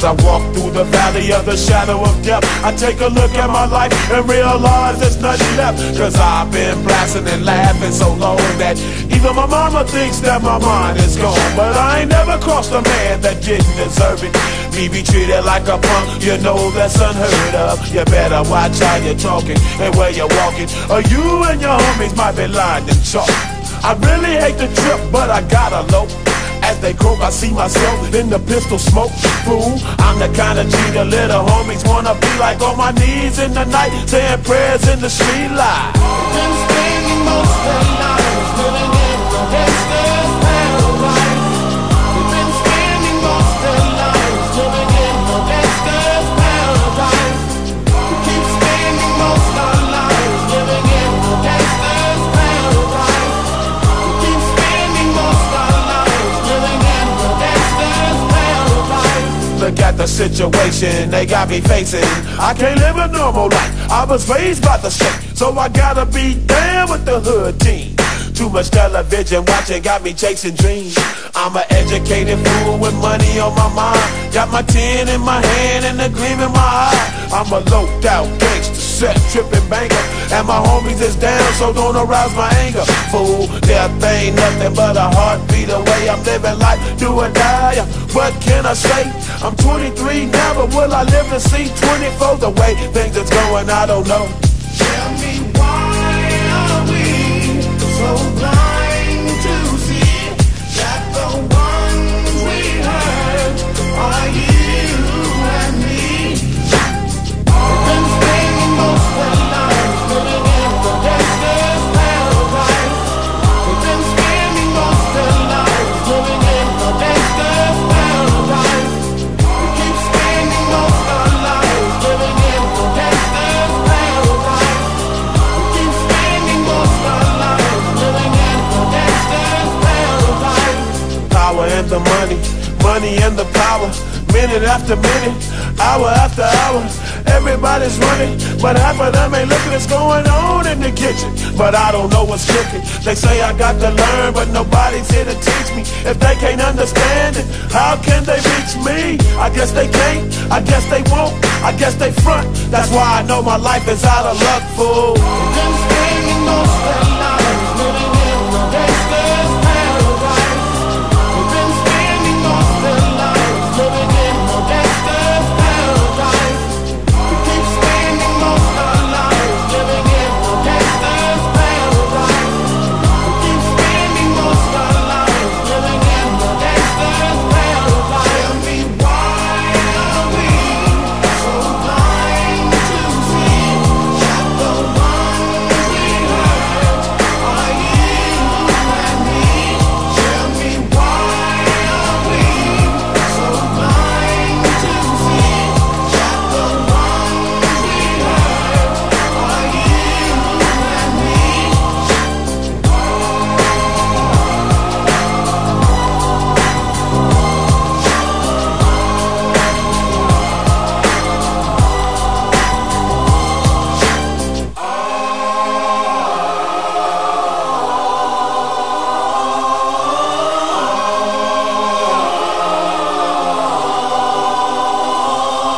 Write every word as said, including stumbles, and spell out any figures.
I walk through the valley of the shadow of death, I take a look at my life and realize there's nothing left. Cause I've been blasting and laughing so long that even my mama thinks that my mind is gone. But I ain't never crossed a man that didn't deserve it. Me be treated like a punk, you know that's unheard of. You better watch how you're talking and where you're walking, or you and your homies might be lined in chalk. I really hate the trip, but I gotta low. As they croak, I see myself in the pistol smoke. Fool, I'm the kind of G the little homies wanna be like, on my knees in the night, saying prayers in the street light. Been spending most of their lives living in the gangster's paradise. We've been spending most of their lives living in the gangster's paradise. We keep spending most of our lives living in the gangster's paradise. We keep spending most of our lives living in the gangster's paradise. Look at the situation they got me facing. I can't live a normal life, I was raised by the state, so I gotta be down with the hood team. Too much television watching got me chasing dreams. I'm an educated fool with money on my mind. Got my tin in my hand and a gleam in my eye. I'm a loped out gangster, set tripping banker, and my homies is down, so don't arouse my anger. Fool, death ain't nothing but a heartbeat away. I'm living life, do or die. What can I say? I'm twenty-three now, but will I live to see twenty-four? The way things is going, I don't know. Tell me, why are we so blind to see that the ones we hurt are you and me? We've been spending most of our lives living in the gangster's paradise. We've been spending most of our lives living in the gangster's paradise. We keep spending most of our lives living in the gangster's paradise. We keep spending most of our lives living in the gangster's paradise. Power and the money, money and the power. Minute after minute, hour after hour, everybody's running, but half of them ain't looking what's going on in the kitchen. But I don't know what's cooking. They say I got to learn, but nobody's here to teach me. If they can't understand it, how can they reach me? I guess they can't, I guess they won't, I guess they front. That's why I know my life is out of luck, fool. We've been spending most of